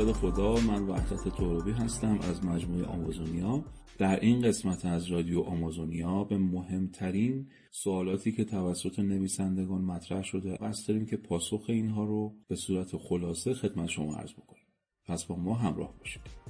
یاد خدا، من وحدت ترابی هستم از مجموعه آمازونیا. در این قسمت از رادیو آمازونیا به مهمترین سوالاتی که توسط نویسندگان مطرح شده قصد داریم که پاسخ اینها رو به صورت خلاصه خدمت شما عرض بکنیم. پس با ما همراه باشید.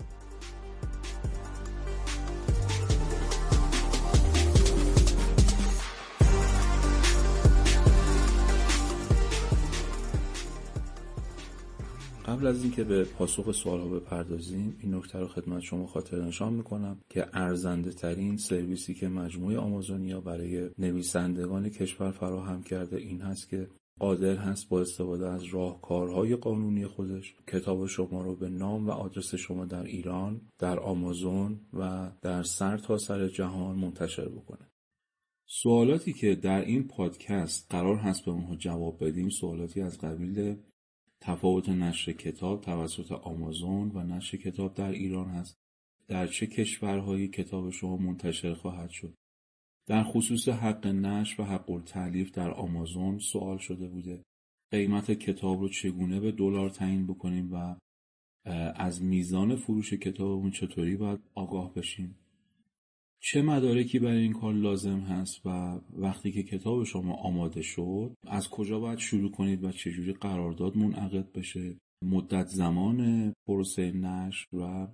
قبل از اینکه به پاسخ سوال‌ها بپردازیم، این نکته رو خدمت شما خاطر نشان می‌کنم که ارزنده ترین سرویسی که مجموعه آمازونیا برای نویسندگان کشور فراهم کرده این هست که قادر هست با استفاده از راهکارهای قانونی خودش کتاب شما رو به نام و آدرس شما در ایران، در آمازون و در سرتاسر جهان منتشر بکنه. سوالاتی که در این پادکست قرار هست به اونها جواب بدیم سوالاتی از قبیل تفاوت نشر کتاب توسط آمازون و نشر کتاب در ایران هست. در چه کشورهایی کتاب شما منتشر خواهد شد؟ در خصوص حق نشر و حق التألیف در آمازون سوال شده بوده. قیمت کتاب رو چگونه به دلار تعیین بکنیم و از میزان فروش کتابمون چطوری باید آگاه بشیم؟ چه مدارکی برای این کار لازم هست و وقتی که کتاب شما آماده شد از کجا باید شروع کنید و چجوری قرارداد منعقد بشه؟ مدت زمان پروسه نشر و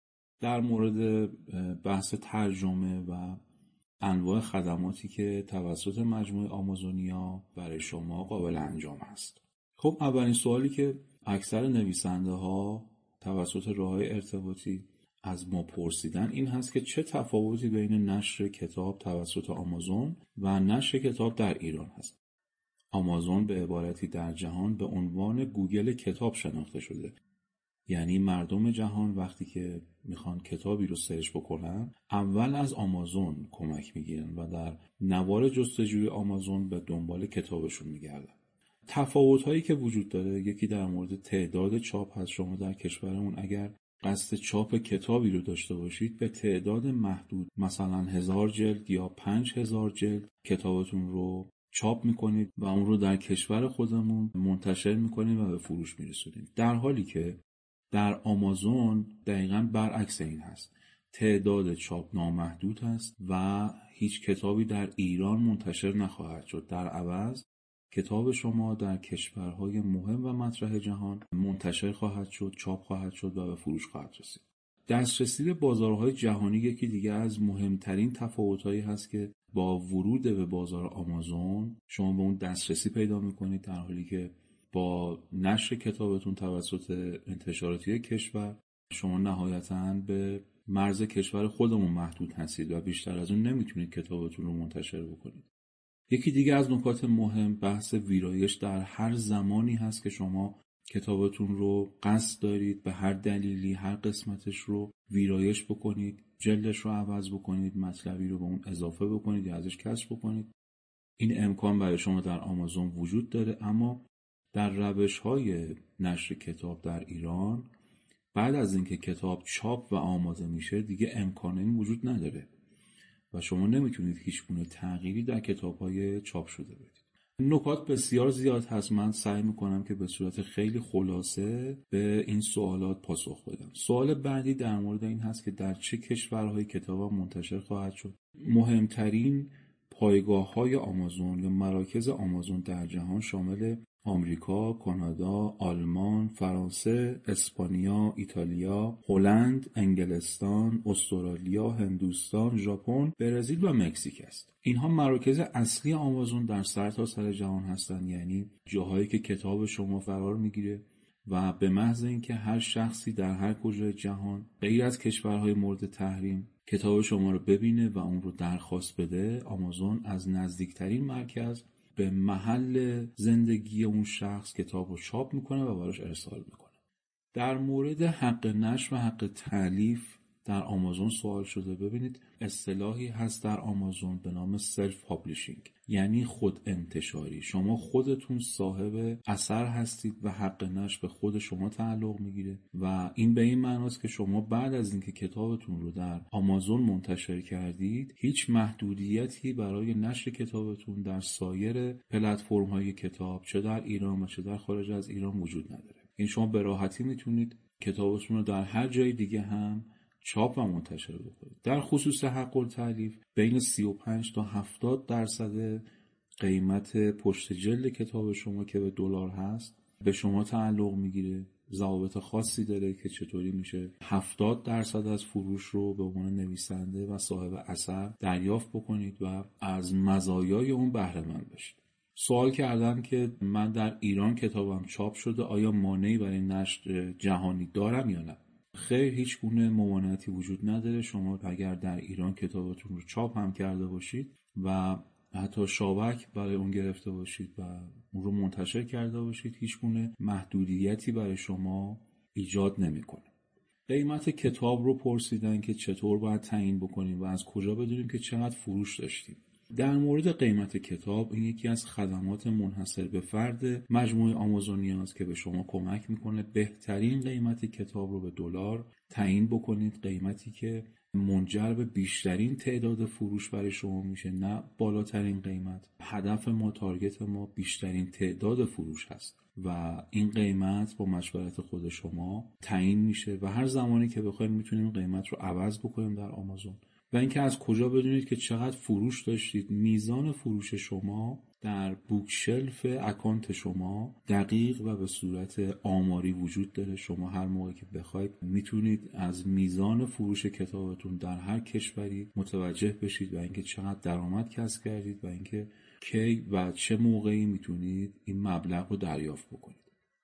در مورد بحث ترجمه و انواع خدماتی که توسط مجموعه آمازونیا برای شما قابل انجام هست. خب اولین سوالی که اکثر نویسنده ها توسط راه‌های ارتباطی از ما پرسیدن این هست که چه تفاوتی بین نشر کتاب توسط آمازون و نشر کتاب در ایران هست. آمازون به عبارتی در جهان به عنوان گوگل کتاب شناخته شده. یعنی مردم جهان وقتی که میخوان کتابی رو سرچ بکنن اول از آمازون کمک میگیرن و در نوار جستجوی آمازون به دنبال کتابشون میگردن. تفاوت‌هایی که وجود داره یکی در مورد تعداد چاپ هست. شما در کشورمون اگر قصد چاپ کتابی رو داشته باشید به تعداد محدود مثلا 1000 جلد یا 5000 جلد کتابتون رو چاپ میکنید و اون رو در کشور خودمون منتشر میکنید و به فروش میرسونید. در حالی که در آمازون دقیقاً برعکس این هست. تعداد چاپ نامحدود هست و هیچ کتابی در ایران منتشر نخواهد شد. در عوض کتاب شما در کشورهای مهم و مطرح جهان منتشر خواهد شد، چاپ خواهد شد و به فروش خواهد رسید. دسترسی به بازارهای جهانی یکی دیگه از مهمترین تفاوت‌هایی هست که با ورود به بازار آمازون شما به اون دسترسی پیدا می‌کنید، در حالی که با نشر کتابتون توسط انتشاراتی کشور شما نهایتاً به مرز کشور خودمون محدود هستید و بیشتر از اون نمیتونید کتابتون رو منتشر بکنید. یکی دیگه از نکات مهم بحث ویرایش در هر زمانی هست که شما کتابتون رو قصد دارید به هر دلیلی هر قسمتش رو ویرایش بکنید، جلدش رو عوض بکنید، مطلبی رو به اون اضافه بکنید یا ازش کسر بکنید. این امکان برای شما در آمازون وجود داره، اما در روش‌های نشر کتاب در ایران بعد از اینکه کتاب چاپ و آماده میشه دیگه امکان این وجود نداره و شما نمیتونید هیچ گونه تغییری در کتاب‌های چاپ شده بدید. نکات بسیار زیاد هست. من سعی میکنم که به صورت خیلی خلاصه به این سوالات پاسخ بدم. سوال بعدی در مورد این هست که در چه کشورهای کتاب منتشر خواهد شد. مهمترین پایگاه‌های آمازون یا مراکز آمازون در جهان شامل آمریکا، کانادا، آلمان، فرانسه، اسپانیا، ایتالیا، هلند، انگلستان، استرالیا، هندوستان، ژاپن، برزیل و مکزیک است. اینها مراکز اصلی آمازون در سرتاسر جهان هستند، یعنی جاهایی که کتاب شما قرار میگیره و به محض اینکه هر شخصی در هر کجای جهان غیر از کشورهای مورد تحریم کتاب شما رو ببینه و اون رو درخواست بده، آمازون از نزدیکترین مرکز به محل زندگی اون شخص کتاب رو چاپ میکنه و براش ارسال میکنه. در مورد حق نشر و حق تألیف در آمازون سوال شده. ببینید اصطلاحی هست در آمازون به نام سلف پابلیشینگ، یعنی خود انتشاری. شما خودتون صاحب اثر هستید و حق نشر به خود شما تعلق میگیره و این به این معناست که شما بعد از اینکه کتابتون رو در آمازون منتشر کردید هیچ محدودیتی برای نشر کتابتون در سایر پلتفرم‌های کتاب چه در ایران و چه در خارج از ایران وجود نداره. این شما به راحتی میتونید کتابتون رو در هر جای دیگه هم چاپ و منتشر بکنید. در خصوص حق التألیف بین 35 تا 70% قیمت پشت جلد کتاب شما که به دلار هست به شما تعلق میگیره. ضوابط خاصی داره که چطوری میشه 70% از فروش رو به عنوان نویسنده و صاحب اثر دریافت بکنید و از مزایای اون بهره مند بشید. سوال کردن که من در ایران کتابم چاپ شده، آیا مانعی برای نشر جهانی دارم یا نه؟ خیر، هیچ گونه ممانعتی وجود نداره. شما اگر در ایران کتابتون رو چاپ هم کرده باشید و حتی شابک برای اون گرفته باشید و اون رو منتشر کرده باشید، هیچ گونه محدودیتی برای شما ایجاد نمیکنه. قیمت کتاب رو پرسیدن که چطور باید تعیین بکنیم و از کجا بدونیم که چقدر فروش داشتیم. در مورد قیمت کتاب، این یکی از خدمات منحصر به فرد مجموعه آمازونیا است که به شما کمک میکنه بهترین قیمت کتاب رو به دلار تعیین بکنید، قیمتی که منجر به بیشترین تعداد فروش برای شما میشه، نه بالاترین قیمت. هدف ما، تارگت ما بیشترین تعداد فروش هست و این قیمت با مشورت خود شما تعیین میشه و هر زمانی که بخواید میتونیم قیمت رو عوض بکنیم در آمازون. و اینکه از کجا بدونید که چقدر فروش داشتید؟ میزان فروش شما در بوکشلف اکانت شما دقیق و به صورت آماری وجود داره. شما هر موقع که بخواید میتونید از میزان فروش کتابتون در هر کشوری متوجه بشید و اینکه چقدر درآمد کسب کردید و اینکه کی و چه موقعی میتونید این مبلغ رو دریافت بکنید.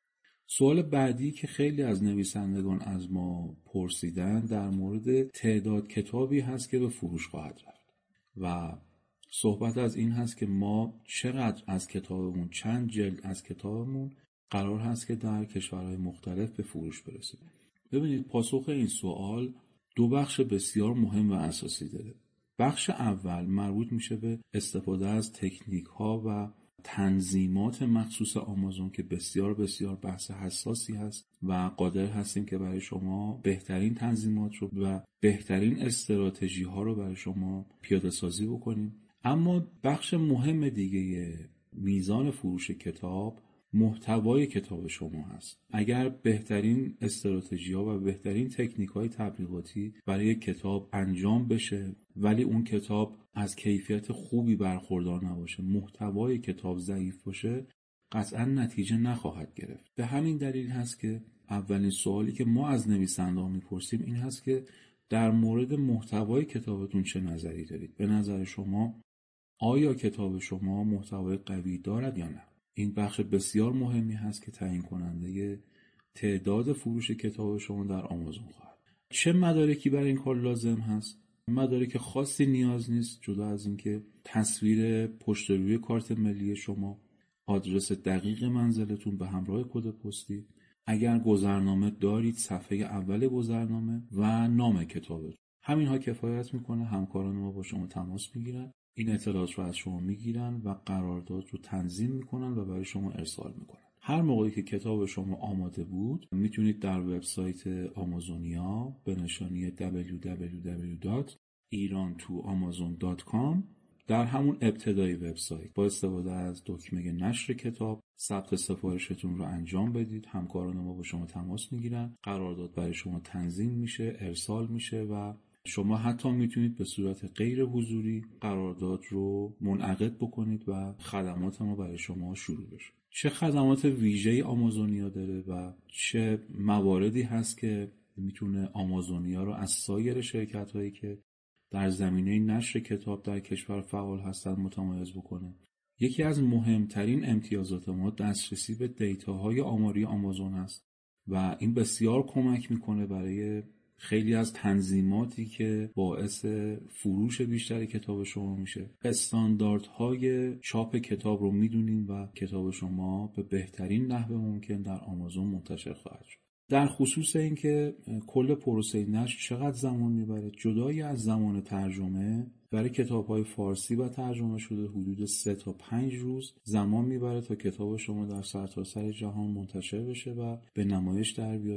سوال بعدی که خیلی از نویسندگان از ما پرسیدن در مورد تعداد کتابی هست که به فروش خواهد رفت و صحبت از این هست که ما چقدر از کتابمون، چند جلد از کتابمون قرار هست که در کشورهای مختلف به فروش برسه. ببینید، پاسخ این سوال دو بخش بسیار مهم و اساسی داره. بخش اول مربوط میشه به استفاده از تکنیک ها و تنظیمات مخصوص آمازون که بسیار بسیار بحث حساسی هست و قادر هستیم که برای شما بهترین تنظیمات رو و بهترین استراتژی ها رو برای شما پیاده سازی بکنیم. اما بخش مهم دیگه میزان فروش کتاب محتوای کتاب شما هست. اگر بهترین استراتژی ها و بهترین تکنیک های تبلیغاتی برای کتاب انجام بشه ولی اون کتاب از کیفیت خوبی برخوردار نباشه، محتوای کتاب ضعیف باشه، قطعا نتیجه نخواهد گرفت. به همین دلیل هست که اولین سوالی که ما از نویسنده‌ها میپرسیم این هست که در مورد محتوای کتابتون چه نظری دارید؟ به نظر شما آیا کتاب شما محتوای قوی دارد یا نه؟ این بخش بسیار مهمی هست که تعیین کننده تعداد فروش کتاب شما در آمازون خواهد. چه مدارکی برای این کار لازم هست؟ مدارک خاصی نیاز نیست جدا از اینکه تصویر پشت روی کارت ملی شما، آدرس دقیق منزلتون به همراه کد پستی، اگر گذرنامه دارید صفحه اول گذرنامه و نام کتابتون. همینها کفایت میکنه. همکاران ما با شما تماس میگیرن، این اطلاعات رو از شما میگیرن و قرارداد رو تنظیم میکنن و برای شما ارسال میکنن. هر موقعی که کتاب شما آماده بود میتونید در وبسایت آمازونیا به نشانی www.irantoamazon.com در همون ابتدای وبسایت با استفاده از دکمه نشر کتاب ثبت سفارشتون رو انجام بدید. همکاران ما با شما تماس میگیرن، قرارداد برای شما تنظیم میشه، ارسال میشه و شما حتی میتونید به صورت غیر حضوری قرارداد رو منعقد بکنید و خدمات ما برای شما شروع بشه. چه خدمات ویژه‌ای آمازونیا داره و چه مواردی هست که میتونه آمازونیا رو از سایر شرکت‌هایی که در زمینه نشر کتاب در کشور فعال هستند متمایز بکنه؟ یکی از مهمترین امتیازات ما دسترسی به دیتاهای آماری آمازون است و این بسیار کمک میکنه برای خیلی از تنظیماتی که باعث فروش بیشتر کتاب شما میشه. استانداردهای چاپ کتاب رو میدونیم و کتاب شما به بهترین نحو ممکن در آمازون منتشر خواهد شد. در خصوص اینکه کل پروسه نشر چقدر زمان میبره، جدای از زمان ترجمه، برای کتاب‌های فارسی و ترجمه شده حدود 3 تا 5 روز زمان میبره تا کتاب شما در سرتاسر جهان منتشر بشه و به نمایش در بیاد.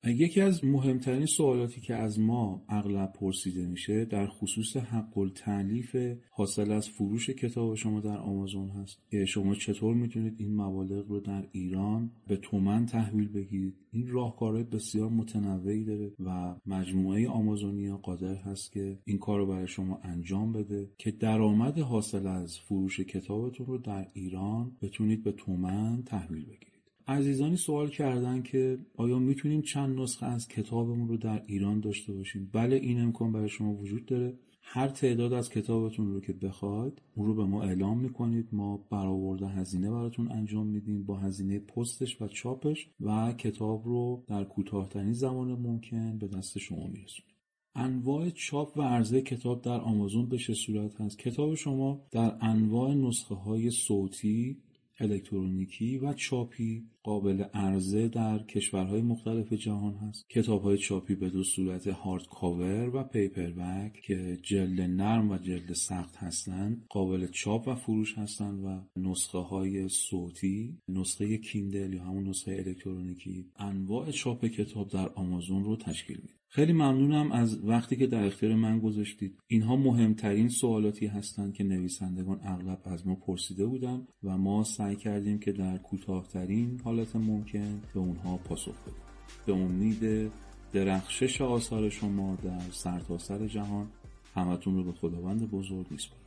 یکی از مهمترین سوالاتی که از ما اغلب پرسیده میشه در خصوص حق التألیف حاصل از فروش کتاب شما در آمازون هست که شما چطور میتونید این مبالغ رو در ایران به تومن تحویل بگیرید. این راهکارهای بسیار متنوعی داره و مجموعه آمازونیا قادر هست که این کار رو برای شما انجام بده که درآمد حاصل از فروش کتابتون رو در ایران بتونید به تومن تحویل بگیرید. عزیزانی سوال کردن که آیا میتونیم چند نسخه از کتابمون رو در ایران داشته باشیم؟ بله، این امکان برای شما وجود داره. هر تعداد از کتابتون رو که بخواید اون رو به ما اعلام میکنید، ما برآورده هزینه براتون انجام میدیم با هزینه پستش و چاپش و کتاب رو در کوتاه‌ترین زمان ممکن به دست شما میرسونیم. انواع چاپ و عرضه کتاب در آمازون به چه صورت هست؟ کتاب شما در انواع نسخه های صوتی، الکترونیکی و چاپی قابل عرضه در کشورهای مختلف جهان هست. کتاب‌های چاپی به دو صورت هارد کاور و پیپر بک که جلد نرم و جلد سخت هستند قابل چاپ و فروش هستند و نسخه‌های صوتی، نسخه کیندل یا همون نسخه الکترونیکی، انواع چاپ کتاب در آمازون رو تشکیل میده. خیلی ممنونم از وقتی که در اختیار من گذاشتید. اینها مهمترین سوالاتی هستند که نویسندگان اغلب از ما پرسیده بودند و ما سعی کردیم که در کوتاه‌ترین حالت ممکن به اونها پاسخ بدیم. به امید درخشش آثار شما در سرتاسر جهان همتون رو به خداوند بزرگ میسپارم.